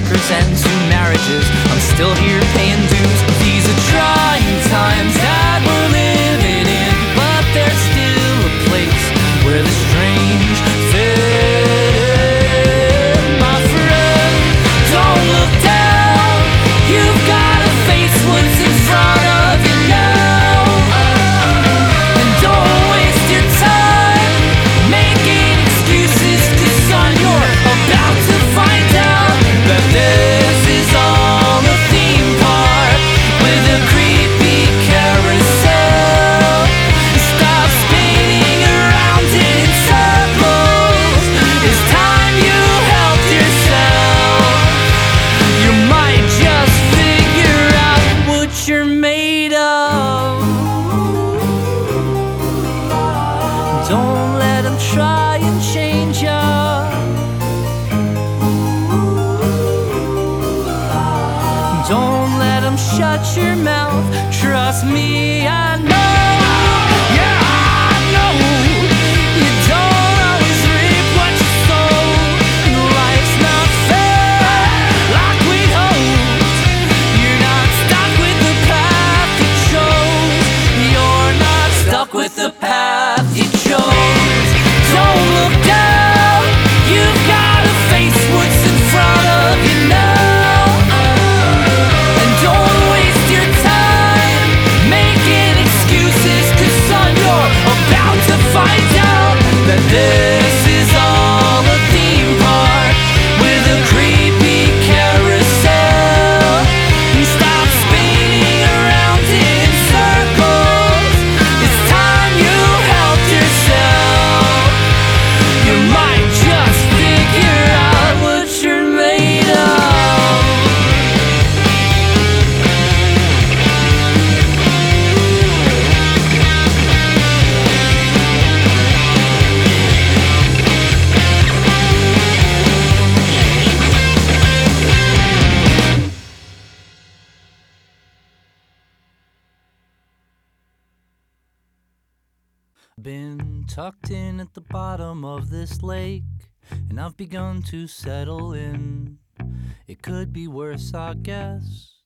stickers and 2 marriages. I'm still here paying dues. These are trying times that we're living in, but there's still a place where the strange fit in. My friend, don't look down. You've gotta face what's in front of you now. And don't waste your time making excuses, 'cause son, you're about to find out that this is all a theme park with a creepy carousel. Stop spinning around in circles. It's time you helped yourself. You might just figure out what you're made of. Don't let them try and change ya. Don't let them shut your mouth. Trust me, I know. Yeah, I know. You don't always reap what you sow. Life's not fair like we hoped. You're not stuck with the path you chose. You're not stuck with the path you chose. Don't look down. You've gotta face what's in front of you now. And don't waste your time making excuses, 'cause son, you're about to find out that this is all a theme park with a creepy carousel. Stop spinning around in circles. It's time you helped yourself. You might just figure out what you're made of. Been tucked in at the bottom of this lake, and I've begun to settle in. It could be worse, I guess.